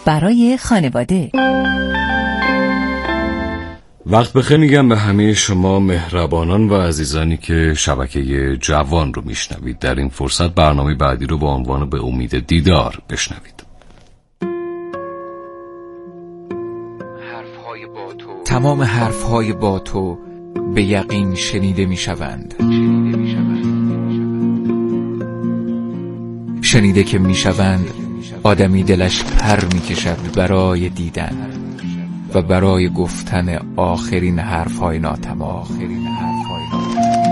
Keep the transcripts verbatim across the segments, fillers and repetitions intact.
برای خانواده. وقت بخیر میگم به همه شما مهربانان و عزیزانی که شبکه جوان رو میشنوید. در این فرصت برنامه بعدی رو با عنوان به امید دیدار بشنوید. حرفهای با تو. تمام حرفهای با تو به یقین شنیده میشوند. شنیده که میشوند آدمی دلش پر میکشد برای دیدن و برای گفتن آخرین حرفهای ناتمام. آخرین حرفهای ناتمام.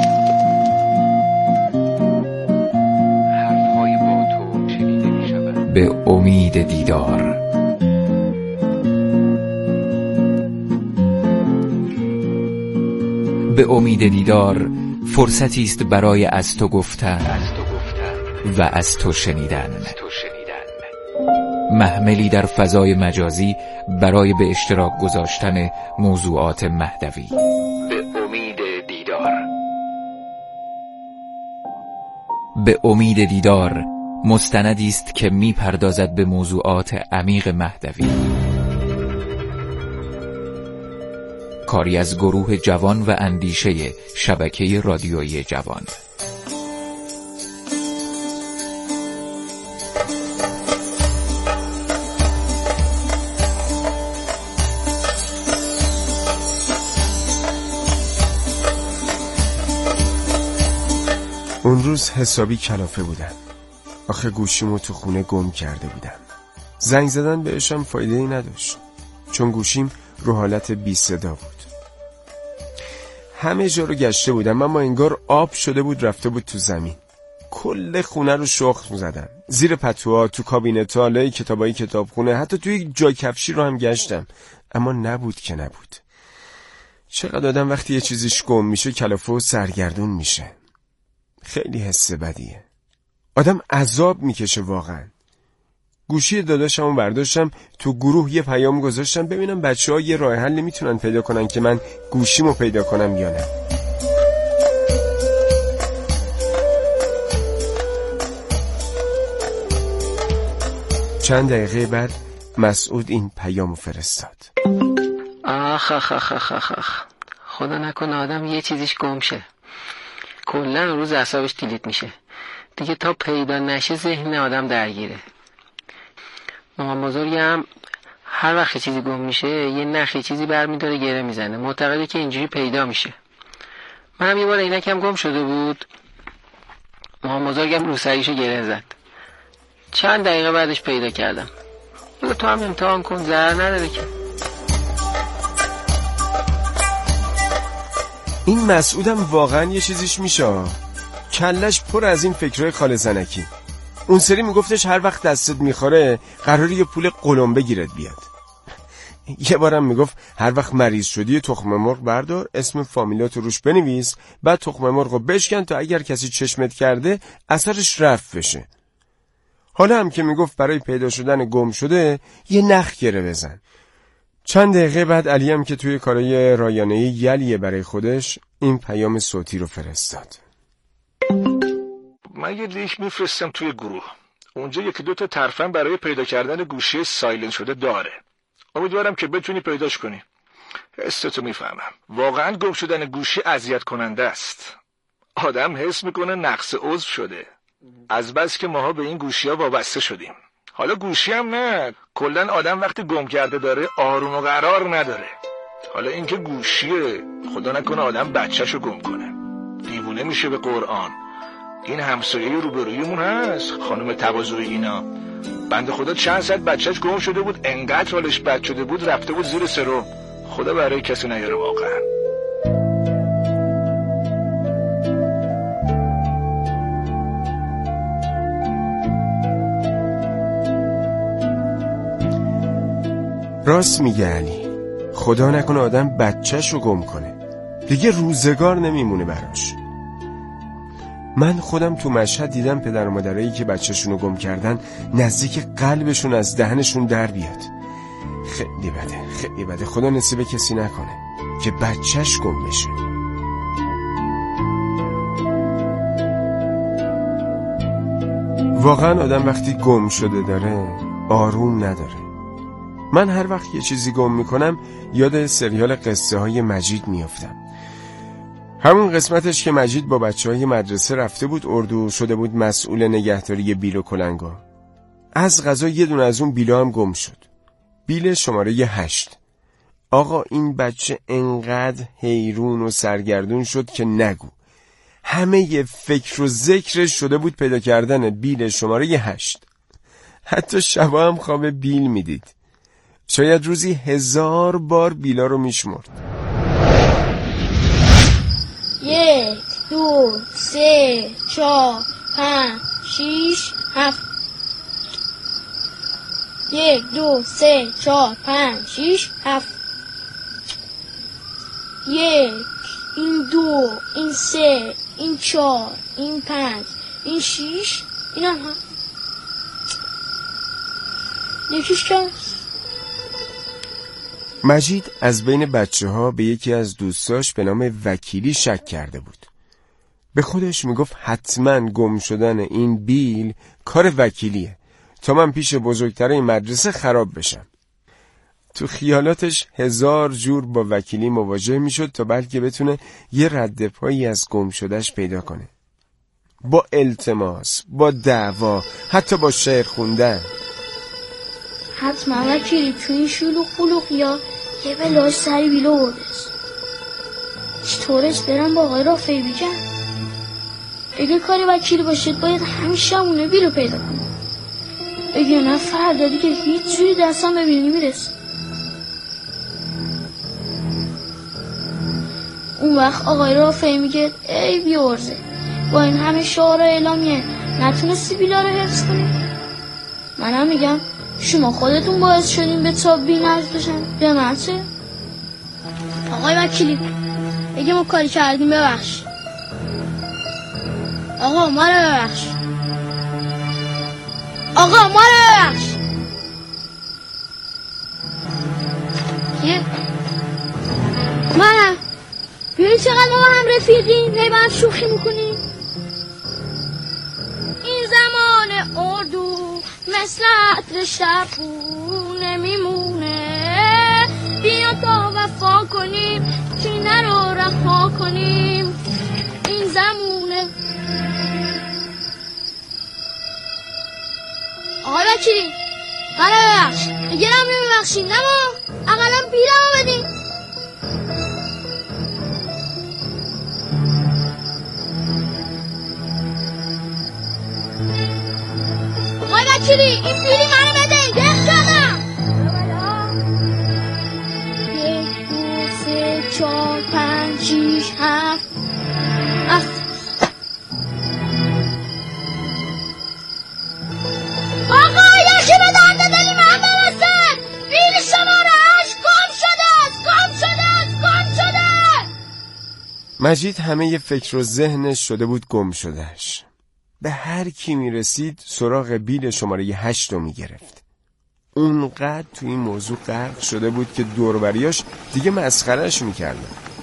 حرفهای با تو شنیده میشوند به امید دیدار. به امید دیدار فرصتی است برای از تو گفتن و از تو شنیدن. محملی در فضای مجازی برای به اشتراک گذاشتن موضوعات مهدوی. به امید دیدار. به امید دیدار مستندی است که می پردازد به موضوعات عمیق مهدوی. کاری از گروه جوان و اندیشه شبکه رادیویی جوان. اون روز حسابی کلافه بودم. آخه گوشیمو تو خونه گم کرده بودم. زنگ زدن بهشم فایده‌ای نداشت، چون گوشیم رو حالت بی صدا بود. همه جا رو گشته بودم اما انگار آب شده بود رفته بود تو زمین. کل خونه رو شخم زدم، زیر پتوها، تو کابینت‌ها، لای کتابای کتابخونه، حتی توی جای کفشی رو هم گشتم، اما نبود که نبود. چقدر آدم وقتی یه چیزیش گم میشه کلافه و سرگردون میشه. خیلی حس بدیه، آدم عذاب میکشه واقعا. گوشی داداشمو برداشتم، تو گروه یه پیام گذاشتم ببینم بچه ها یه راه حل میتونن پیدا کنن که من گوشیمو پیدا کنم یا نه. چند دقیقه بعد مسعود این پیامو فرستاد. آخ آخ آخ آخ آخ آخ خدا نکنه آدم یه چیزیش گم شه، کلا روز اعصابش دیلیت میشه دیگه، تا پیدا نشه ذهن آدم درگیره. مامان بزرگم هر وقت چیزی گم میشه یه نخی چیزی برمیداره گره میزنه، معتقده که اینجوری پیدا میشه. منم یه بار عینکم گم شده بود، مامان بزرگم روسریشو گره زد، چند دقیقه بعدش پیدا کردم. بگو تو هم امتحان کن، ضرر نداره که. این مسعودم واقعا یه چیزیش میشه، کلش پر از این فکرهای خاله زنکی. اون سری میگفتش هر وقت دستت میخوره قراره یه پول قلمبه گیرت بیاد. یه بارم میگفت هر وقت مریض شدی تخم مرغ بردار، اسم فامیلاتو روش بنویس، بعد تخم مرغو بشکن تا اگر کسی چشمت کرده اثرش رفت بشه. حالا هم که میگفت برای پیدا شدن گم شده یه نخ گره بزن. چند دقیقه بعد علی هم که توی کارای رایانه‌ای یلیه برای خودش این پیام صوتی رو فرستاد. من یه لینک میفرستم توی گروه، اونجا یکی دو تا ترفند برای پیدا کردن گوشی سایلنت شده داره، امیدوارم که بتونی پیداش کنی. حستو میفهمم، واقعا گم شدن گوشی اذیت کننده است. آدم حس میکنه نقص عضو شده از بس که ماها به این گوشی ها وابسته شدیم. حالا گوشی هم نه، کلن آدم وقتی گم کرده داره آروم و قرار نداره. حالا اینکه گوشیه، خدا نکنه آدم بچه‌شو گم کنه، دیوونه میشه به قرآن. این همسایه روبرویمون هست، خانم تواضعی اینا، بنده خدا چند صد بچهش گم شده بود، انقدر حالش بد شده بود رفته بود زیر سرو. خدا برای کسی نیاره واقعا. راست میگه علی، خدا نکنه آدم بچه‌شو گم کنه، دیگه روزگار نمیمونه براش. من خودم تو مشهد دیدم پدر و مادرایی که بچه‌شونو گم کردن نزدیک قلبشون از دهنشون در بیاد. خیلی بده، خیلی بده. خدا نصیب کسی نکنه که بچه‌ش گم بشه. واقعا آدم وقتی گم شده داره آروم نداره. من هر وقت یه چیزی گم میکنم یاد سریال قصه های مجید میافتم. همون قسمتش که مجید با بچه های مدرسه رفته بود اردو، شده بود مسئول نگهداری بیل و کلنگا. از قضا یه دونه از اون بیلا هم گم شد. بیل شماره هشت. آقا این بچه انقدر حیرون و سرگردون شد که نگو. همه ی فکر و ذکرش شده بود پیدا کردن بیل شماره هشت. حتی شبا هم خواب بیل میدید. شاید روزی هزار بار بیلا رو میشمرد. یک، دو، سه، چهار، پنج، شیش، هفت. یک، دو، سه، چهار، پنج، شیش، هفت. یک، این دو، این سه، این چهار، این پنج، این شیش، این هم هفت. یکیش کس. مجید از بین بچه ها به یکی از دوستاش به نام وکیلی شک کرده بود. به خودش میگفت حتما گم شدن این بیل کار وکیلیه تا من پیش بزرگتره مدرسه خراب بشم. تو خیالاتش هزار جور با وکیلی مواجه میشد تا بلکه بتونه یه رد پایی از گم شدهش پیدا کنه. با التماس، با دعوا، حتی با شعر خوندن. حتما وکیلی تو این شلوغ بلوغ یا یه بلاش سری بیلو بردست. چطورش برم با آقای رافعی بگم؟ اگه کاری وکیلی باشید باید همیشه همونه بیلو پیدا کنم. اگه نه فردا دیگه هیچ جوری دستم به بیل نمیرسه. اون وقت آقای رافعی میگه ای بیارزه، با این همه شعار اعلامیه نتونستی بیلا رو حفظ کنی؟ منم میگم شما خودتون باعث شدین به تا بی نزد بشن. به من چه؟ آقای وکیلی اگه ما کاری کردیم ببخش. آقا ما رو ببخش. آقا ما رو ببخش. یه منم ببین چقدر ما با هم رفیقیم، هی با هم شوخی میکنیم. این زمان اردو مثل عطر شبونه میمونه، بیا تا وفا کنیم کینه رو رها کنیم. این زمونه. آقای وکیلی منو ببخش. اگه نم نمیبخشین نما اقلا بیرم بدین. آقای وکیلی این بیلی منو بده، گفت کردم. یک، دو، سه، چهار، پنج، شیش، هفت. هفت. آقا یکی به درد دلی من برسن. بیل شماره هشت گم شده، گم شده، گم شده. مجید همه ی فکر و ذهنش شده بود گم شدهش. به هر کی می رسید سراغ بیل شماره هشت رو می گرفت. اونقدر تو این موضوع غرق شده بود که دوربریاش دیگه مسخرهش می کردن.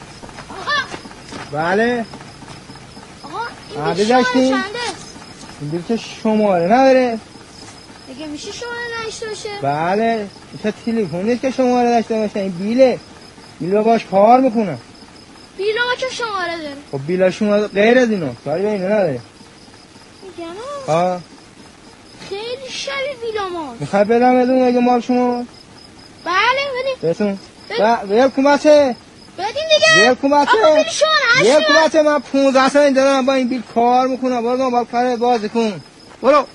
بله آقا این بیل شماره چنده؟ این بیل که شماره نداره. دیگه میشه شماره نشته باشه؟ بله میشه تلفن نیست که شماره داشته باشه. این بیله بیل رو باش کار میکنه. بیل ما که شماره داره. خب بیل شما غیر از اینو کاری به اینو نداره. میگم آه خیلی شبیه بیل ماست. میخوای بدم بدون اگه مال شما؟ بله بدین بسون ویل کن بچه، بدین دیگه. ویل کن بچه، آقا بیل شماره هشت. ویل کن بچه. من پونزده سال دارم با این بیل کار میکنم. برو دنبال کار بازی کن. برو.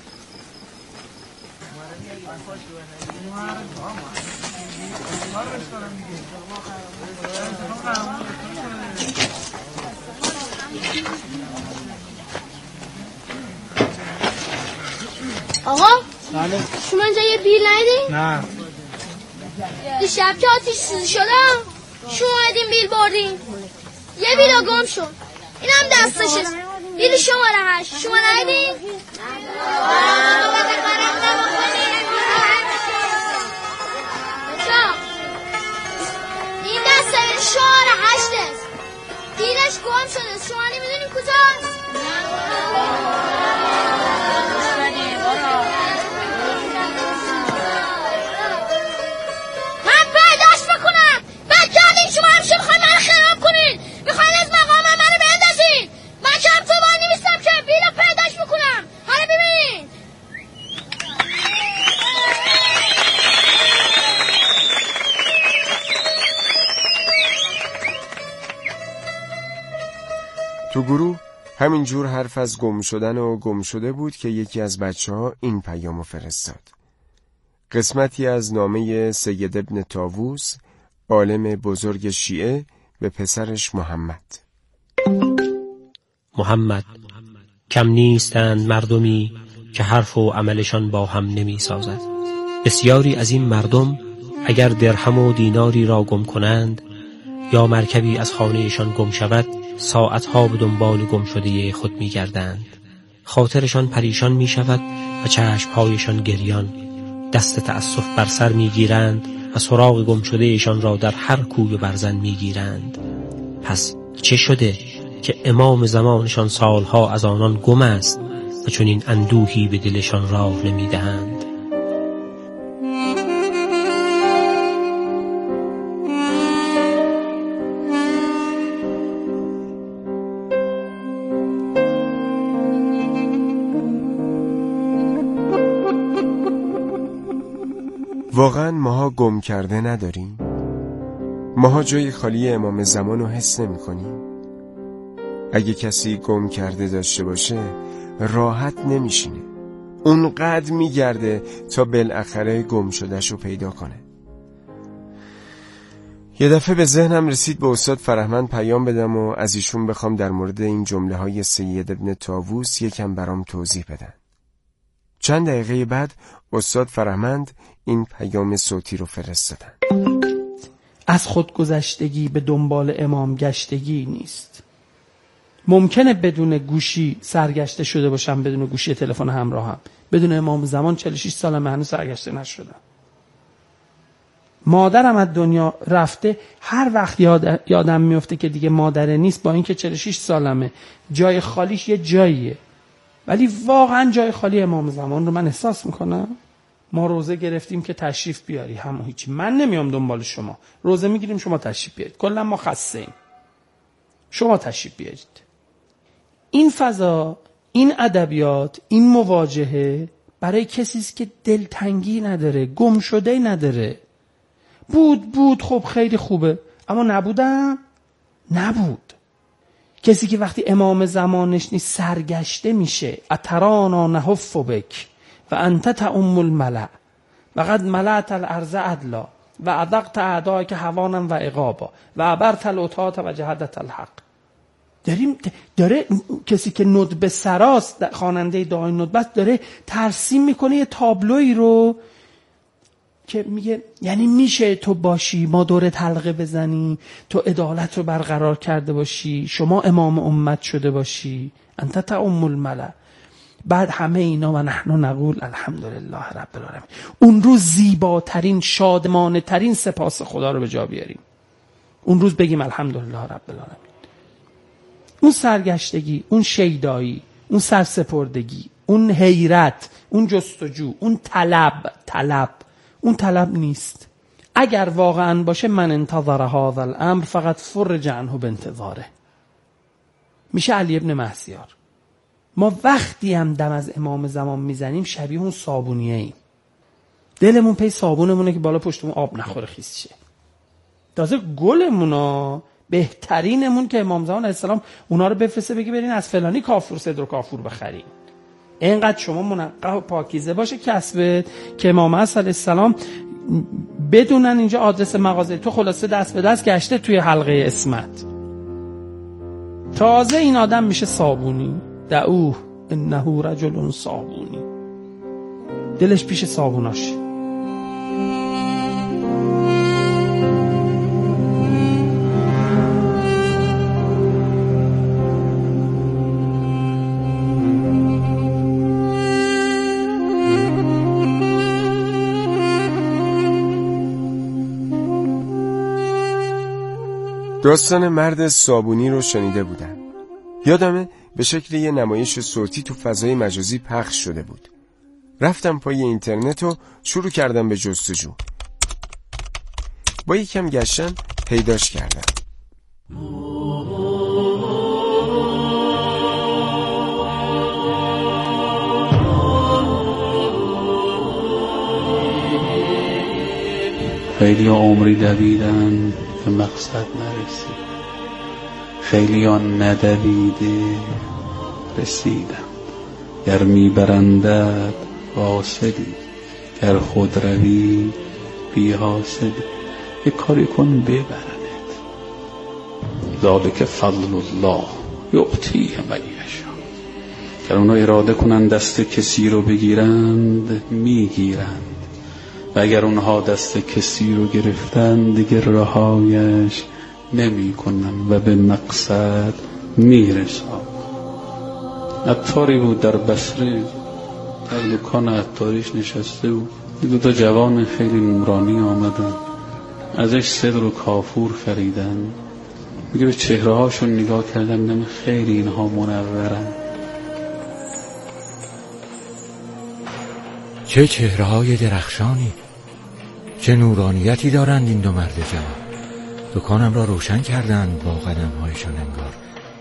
آقا بله. شما اینجا یه بیل ندیدین؟ نه. دیشب که آتیش سوزی شدم شما ایدین بیل بردین. یه بیل گم شد، اینم دستشه. بیل شماره هشت شما ندیدین؟ این دسته بیل شماره هشت است. بیلش گم شده، شما نمیدونین کجاست؟ تو گروه همینجور حرف از گم شدن و گم شده بود که یکی از بچه ها این پیامو فرستاد. قسمتی از نامه سید ابن طاووس، عالم بزرگ شیعه، به پسرش محمد. محمد، کم نیستند مردمی که حرف و عملشان با هم نمی سازد. بسیاری از این مردم اگر درهم و دیناری را گم کنند یا مرکبی از خانهشان گم شود، ساعتها به دنبال گم شده خود می گردند. خاطرشان پریشان می شود و چشمهایشان گریان. دست تأسف بر سر می گیرند و سراغ گم شدهشان را در هر کوی و برزن می گیرند. پس چه شده که امام زمانشان سالها از آنان گم است و چون این اندوهی به دلشان راه نمی دهند؟ واقعا ماها گم کرده نداریم؟ ماها جای خالی امام زمان رو حس نمی کنیم؟ اگه کسی گم کرده داشته باشه راحت نمیشینه، اونقدر میگرده تا بالاخره گم شدهشو پیدا کنه. یه دفعه به ذهنم رسید به استاد فرهمند پیام بدم و از ایشون بخوام در مورد این جمله های سید ابن طاووس یکم برام توضیح بدن. چند دقیقه بعد استاد فرهمند این پیام صوتی رو فرستادن. از خودگذشتگی به دنبال امام گشتگی نیست. ممکنه بدون گوشی سرگشته شده باشم، بدون گوشی تلفن همراهم، بدون امام زمان چهل و شش سالم هنوز سرگشته نشدم. مادرم از دنیا رفته، هر وقت یاد یادم میفته که دیگه مادره نیست، با اینکه چهل و شش سالمه، جای خالیش یه جاییه، ولی واقعا جای خالی امام زمان رو من احساس میکنم. ما روزه گرفتیم که تشریف بیاری، همون هیچی، من نمیام دنبال شما. روزه میگیریم شما تشریف بیارید، کلا ما خسته ایم، شما تشریف بیارید. این فضا، این ادبیات، این مواجهه برای کسی است که دلتنگی نداره، گم شده نداره. بود بود خب خیلی خوبه، اما نبودم نبود. کسی که وقتی امام زمانش نیست سرگشته میشه. اترانا نحف بک و انت تعم الملأ و قد ملأت الارض عدلا و ادقت اعداءک هوانا و عقابا و عبرت العتاة و جهدت الحق. داریم داره کسی که ندبه سراست، خواننده دعای ندبه داره ترسیم میکنه یه تابلوی رو که میگه یعنی میشه تو باشی، ما دورت حلقه بزنی، تو عدالت رو برقرار کرده باشی، شما امام امت شده باشی، انت تعم الملأ. بعد همه اینا و نحن نقول الحمدلله رب العالمین. اون روز زیباترین، شادمانه ترین سپاس خدا رو به جا بیاریم. اون روز بگیم الحمدلله رب العالمین. اون سرگشتگی، اون شیدایی، اون سرسپردگی، اون حیرت، اون جستجو، اون طلب طلب اون طلب نیست. اگر واقعا باشه من انتظر هذا الامر فقط فرج عنه بانتظاره. میشه علی ابن مهسیار. ما وقتی هم دم از امام زمان میزنیم شبیه اون صابونیه ایم، دلمون پی صابونمونه که بالا پشتمون آب نخوره خیس شه. تازه گلمونا بهترینمون که امام زمان علیه السلام اونا رو بفرسته بگی برین از فلانی کافور صدر و کافور بخرین. اینقدر شما منقح و پاکیزه باشه کسبت که امام علیه السلام بدونن اینجا آدرس مغازه تو، خلاصه دست به دست گشته توی حلقه اسمت. تازه این آدم میشه صابونی. دعوه انه رجل صابونی. دلش پیش صابوناش. داستان مرد صابونی رو شنیده بودم. یادمه به شکل یه نمایش صوتی تو فضای مجازی پخش شده بود. رفتم پای اینترنت و شروع کردم به جستجو. با یکم گشتن پیداش کردم. خیلی عمری دویدن به مقصد نرسید. خیلیان ندویده رسیدم. گر میبرندت واصلی، گر خود روی بی حاصلی. یک کاری کن ببرنت. ذالک فضل الله یعطیه من یشاء. گر اونا اراده کنن دست کسی رو بگیرند میگیرند، و اگر اونها دست کسی رو گرفتند دیگه رهایش نمی کنن و به مقصد میرسن. عطاری بود در بصره، در دکان عطاریش نشسته بود. دو تا جوان خیلی نورانی آمدن، ازش صدر و کافور خریدن. میگه به چهره هاشون نگاه کردم، دیدم خیلی اینها منورن. چه چهره های درخشانی، چه نورانیتی دارند این دو مرد جوان. دکانم را روشن کردند با قدم هایشان انگار.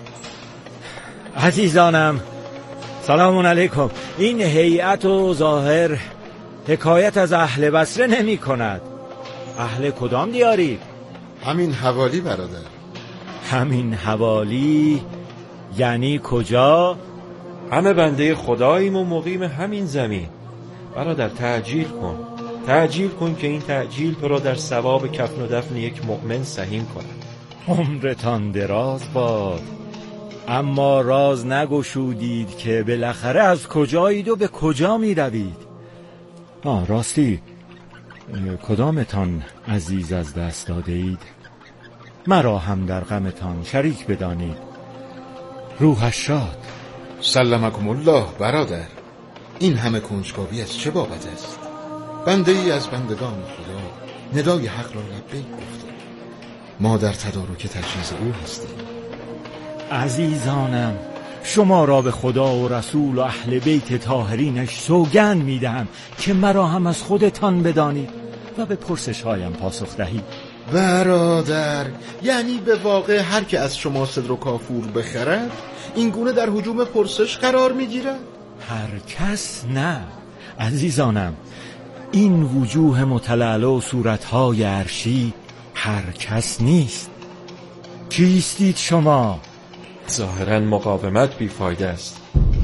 عزیزانم سلام علیکم. این هیئت و ظاهر حکایت از اهل بصره نمی کند. اهل کدام دیاری؟ همین حوالی برادر. همین حوالی یعنی کجا؟ همه بنده خداییم و مقیم همین زمین. برادر تعجیل کن، تعجیل کن که این تعجیل تو را در ثواب کفن و دفن یک مؤمن سهیم کند. عمرتان دراز باد. اما راز نگشودید که بالاخره از کجایید و به کجا می روید؟ آه راستی کدامتان عزیز از دست داده اید؟ مرا هم در غمتان شریک بدانید. روحش شاد. سلمکم الله برادر. این همه کنجکاوی از چه بابت است؟ بنده ای از بندگان خدا ندای حق را لبیک گفته. ما در تدارک تجهیز او هستیم. عزیزانم شما را به خدا و رسول و اهل بیت طاهرینش سوگند میدهم که مرا هم از خودتان بدانید و به پرسش هایم پاسخ دهید. برادر، یعنی به واقع هر که از شما صدر و کافور بخرد این گونه در هجوم پرسش قرار میگیرد؟ هر کس نه عزیزانم. این وجوه متلعلع و صورتهای عرشی هر کس نیست. کیستید شما؟ ظاهراً مقاومت بیفایده است.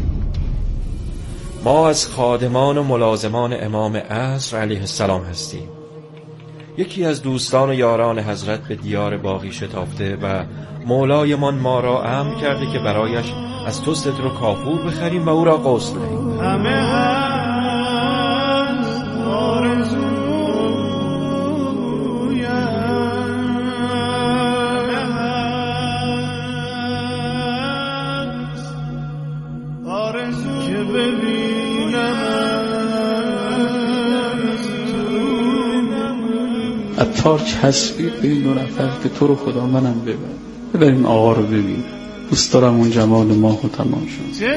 ما از خادمان و ملازمان امام عصر علیه السلام هستیم. یکی از دوستان و یاران حضرت به دیار باقی شتافته و مولایمان ما را امر کرده که برایش از تو صدر و کافور بخریم و او را غسل دهیم. عطار چسبید به این دو نفر که تو رو خدا منم ببر، ببریم آقا رو ببین. دوست دارم اون جمال ماه و تماشا.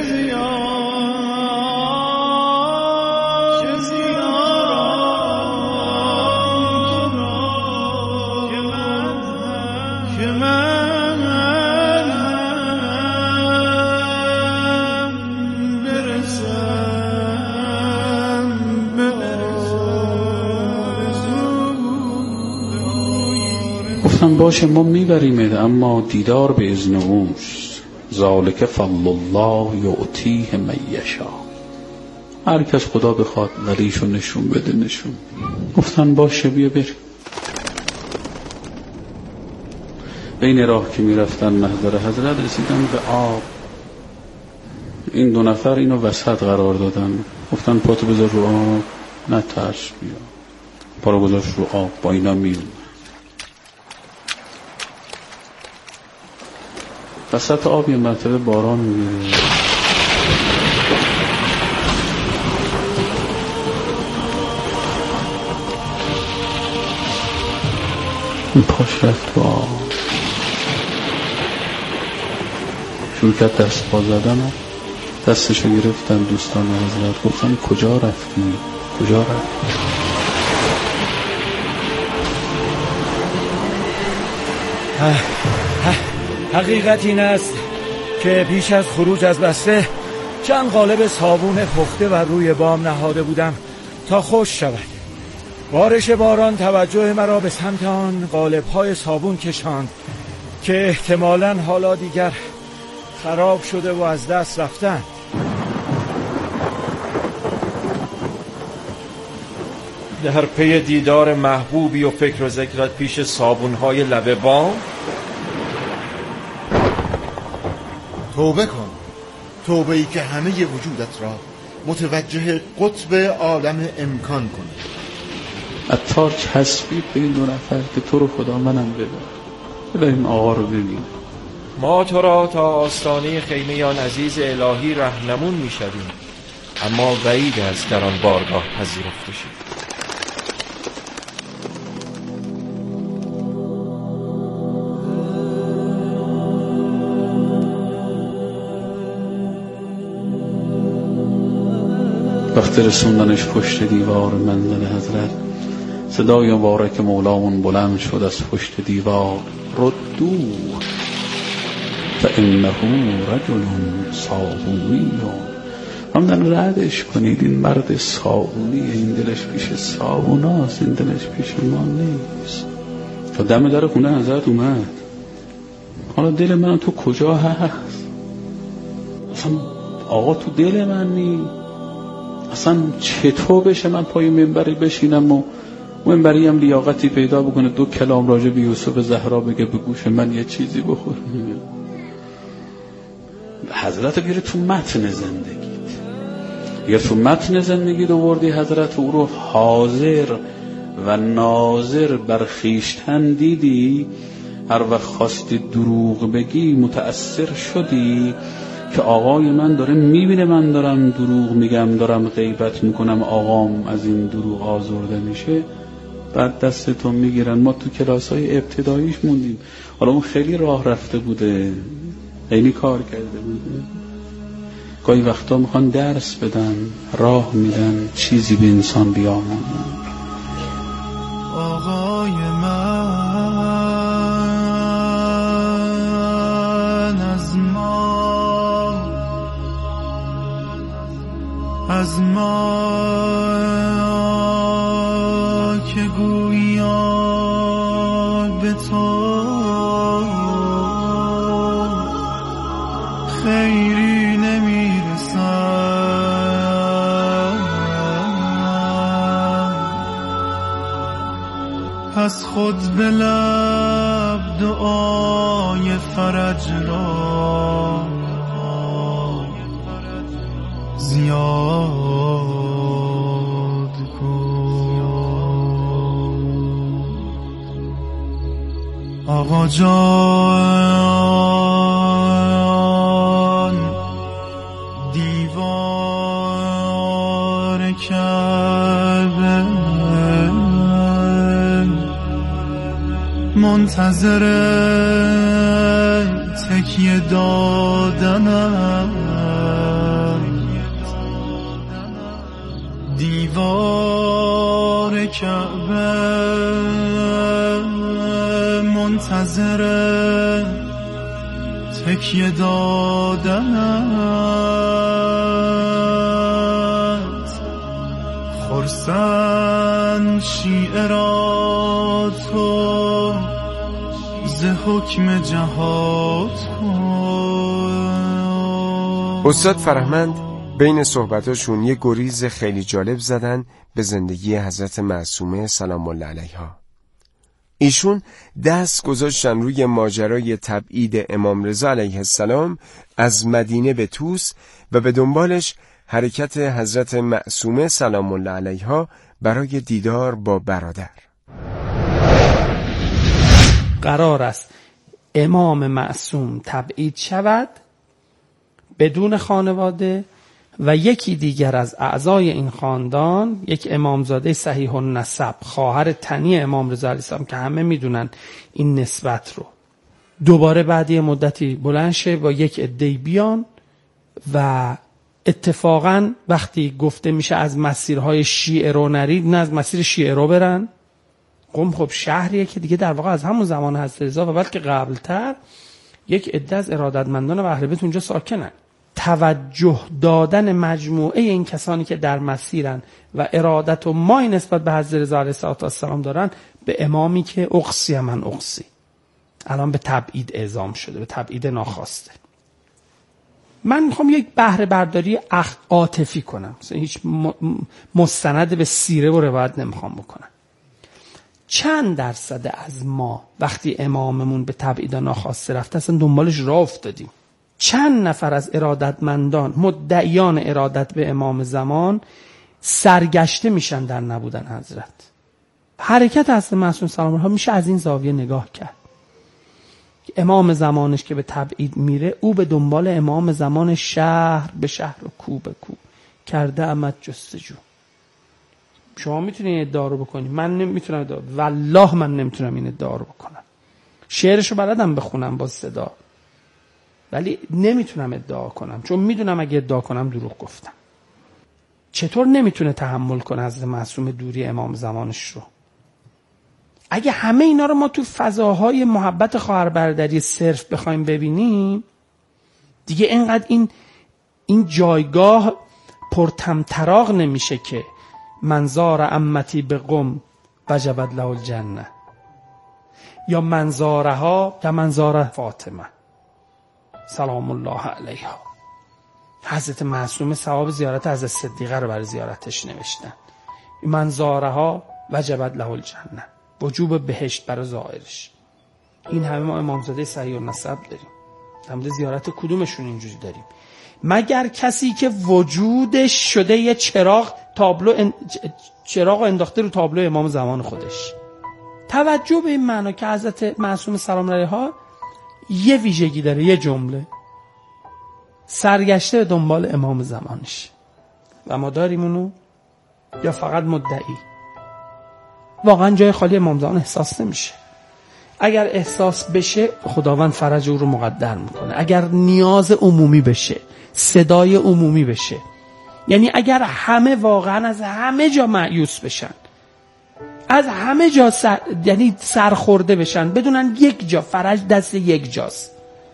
گفتن باشه ما میبریمه، اما دیدار به اذن اوست. ذالک فضل الله یعطیه من یشاء. هر کس خدا بخواد ولیشو نشون بده نشون. گفتن باشه بیا بریم. بین راه که میرفتن محضر حضرت رسیدن به آب. این دو نفر اینو وسط قرار دادن. گفتن پاتو بذار رو آب، نه ترس بیا. پا رو گذاشت رو آب، با اینا میون. وسط آب یه مرتبه باران میگیره. این پاش رفت تو آب، شروع کرد دست پا زدن. دستشو گرفتن دوستان حضرت، گفتن کجا رفتی؟ کجا رفتی؟ حقیقت این است که پیش از خروج از بصره چند قالب صابون پخته و روی بام نهاده بودم تا خوش شود. بارش باران توجه مرا به سمت آن قالب‌های صابون کشاند که احتمالاً حالا دیگر خراب شده و از دست رفتن. در پی دیدار محبوبی و فکر و ذکرت پیش صابونهای لبه بام؟ توبه کن، توبه ای که همه وجودت را متوجه قطب عالم امکان کن. عطار چسبید به این دو نفر که تو رو خدا منم ببر، ببر این آقا رو ببین. ما تو را تا آستانه خیمه آن عزیز الهی رهنمون می شدیم، اما بعید است در آن بارگاه پذیرفته شد. وقتی رسوندنش پشت دیوار منزل حضرت، صدای مبارک مولامون بلند شد از پشت دیوار: ردو فانه رجل صابونی. همدن ردش کنید، این مرد صابونی، این دلش پیش صابوناست، این دلش پیش ما نیست. تا دم در خونه حضرت اومد. حالا دل من تو کجا هست؟ اصلا آقا تو دل من نیست. اصلا چطور بشه من پای منبری بشینم و منبری هم لیاقتی پیدا بکنه دو کلام راجع به یوسف زهرا بگه به گوش من یه چیزی بخور؟ حضرت بیاره تو متن زندگیت، اگر تو متن زندگیت آوردی حضرت او رو حاضر و ناظر بر خویشتن دیدی، هر وقت خواستی دروغ بگی متأثر شدی که آقای من داره میبینه من دارم دروغ میگم، دارم غیبت میکنم، آقام از این دروغ آزرده میشه، بعد دستتون میگیرن. ما تو کلاسای ابتداییش موندیم، حالا اون خیلی راه رفته بوده، خیلی کار کرده بوده. گاهی وقتا میخوان درس بدن، راه میدن، چیزی به انسان بیامونن. آقای من از ما از ما که گویا به تو خیری نمیرسم، پس خود به لب دعای فرج را زیاد کن. آقا جان دیوار کعبه منتظر تکیه دادنم، دیوار کعبه منتظر تکیه دادنت، خرسند شیعه را تو ز حکم جهاد کن. استاد فرهمند بین صحبتاشون یه گریز خیلی جالب زدن به زندگی حضرت معصومه سلام الله علیها. ایشون دست گذاشتن روی ماجرای تبعید امام رضا علیه السلام از مدینه به طوس و به دنبالش حرکت حضرت معصومه سلام الله علیها برای دیدار با برادر. قرار است امام معصوم تبعید شود بدون خانواده و یکی دیگر از اعضای این خاندان، یک امامزاده صحیح النسب، خواهر تنی امام رضا علیه السلام که همه میدونن این نسبت رو، دوباره بعد یه مدتی بلند شه با یک عده‌ای بیان و اتفاقا وقتی گفته میشه از مسیرهای شیعه رو نرید، نه از مسیر شیعه رو برن. قم خب شهریه که دیگه در واقع از همون زمان حضرت رضا و بلکه قبلتر یک عده از ارادتمندان و اهل بیت اونجا ساکنن. توجه دادن مجموعه این کسانی که در مسیرن و ارادت و مای نسبت به حضرت رضا علیه السلام دارن به امامی که اقصی من اقصی، الان به تبعید اعزام شده، به تبعید ناخواسته. من میخوام یک بهره برداری عاطفی کنم، مثلا هیچ مستند به سیره و روایت نمیخوام بکنم. چند درصد از ما وقتی اماممون به تبعید ناخواسته رفته اصلا دنبالش راه افتادیم؟ چند نفر از ارادتمندان مدعیان ارادت به امام زمان سرگشته میشن در نبودن حضرت؟ حرکت حضرت معصوم سلام الله میشه از این زاویه نگاه کرد. امام زمانش که به تبعید میره، او به دنبال امام زمان شهر به شهر و کو به کو کرده امد جستجو. شما میتونید ادعا رو بکنید، من نمیتونم ادعا، والله من نمیتونم این ادعا رو بکنم. شعرشو بلدم بخونم با صدا، ولی نمیتونم ادعا کنم، چون میدونم اگه ادعا کنم دروغ گفتم. چطور نمیتونه تحمل کنه حضرت معصوم دوری امام زمانش رو؟ اگه همه اینا رو ما تو فضاهای محبت خواهر برادری صرف بخوایم ببینیم، دیگه اینقدر این این جایگاه پرطمطراق نمیشه که منظار امتی به قم وجبت له الجنه، یا منظارها یا منظار فاطمه سلام الله علیها. حضرت معصوم ثواب زیارت حضرت صدیقه رو برای زیارتش نوشتن. منظارها وجبت له الجنه، وجوب بهشت برای زائرش. این همه ما امامزاده صحیح النسب داریم، در زیارت کدومشون اینجوری داریم؟ مگر کسی که وجودش شده یه چراغ تابلو ان... چراغ انداخته رو تابلو امام زمان خودش. توجه به این معنا که حضرت معصوم سلام علیها یه ویژگی داره، یه جمله: سرگشته به دنبال امام زمانش. و ما داریم اونو یا فقط مدعی؟ واقعا جای خالی امام زمان احساس نمیشه. اگر احساس بشه خداوند فرج او رو مقدر میکنه. اگر نیاز عمومی بشه، صدای عمومی بشه، یعنی اگر همه واقعا از همه جا مایوس بشن، از همه جا سر... یعنی سرخورده بشن، بدونن یک جا فرج دست یک جاست.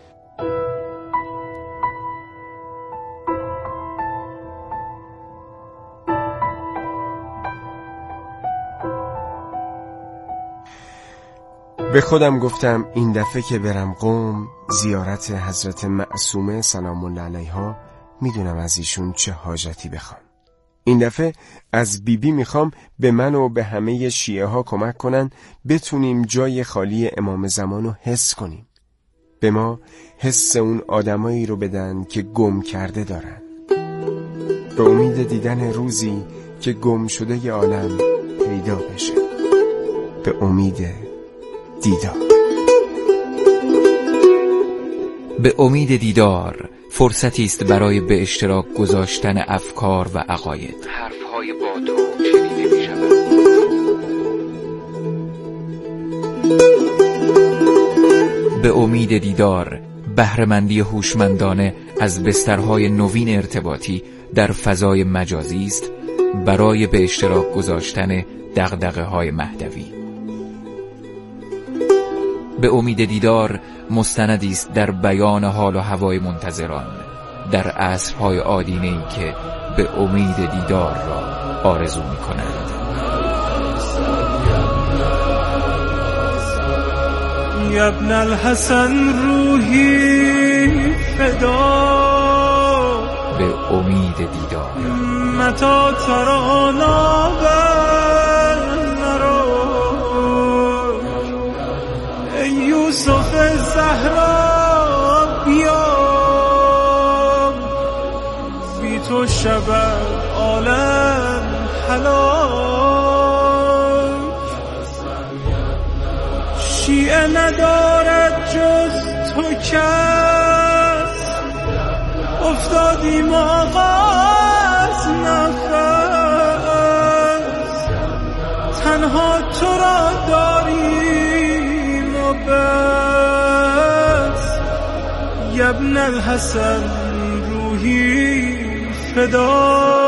به خودم گفتم این دفعه که برم قم زیارت حضرت معصومه سلام الله علیها، میدونم از ایشون چه حاجتی بخوام. این دفعه از بیبی میخوام به من و به همه شیعه ها کمک کنن بتونیم جای خالی امام زمانو حس کنیم. به ما حس اون آدمایی رو بدن که گم کرده دارن، به امید دیدن روزی که گم شده ی عالم پیدا بشه، به امید دیدار. به امید دیدار فرصتی است برای به اشتراک گذاشتن افکار و عقاید. حرفهای با تو شنیده می شود. به امید دیدار بهره‌مندی هوشمندانه از بسترهای نوین ارتباطی در فضای مجازی است برای به اشتراک گذاشتن دغدغه‌های مهدوی. به امید دیدار مستندی است در بیان حال و هوای منتظران در عصرهای آدینه‌ای که به امید دیدار را آرزو می‌کنند. یا ابن الحسن روحی فدا، به امید دیدار. متا ترانا یوسف زهرا بیا، بی تو شب عالم هلاک. شیعه ندارد جز تو کس، افتادیم آقا از نفس، تنها تو را داریم و بس. یا ابن الحسن روحی فدا.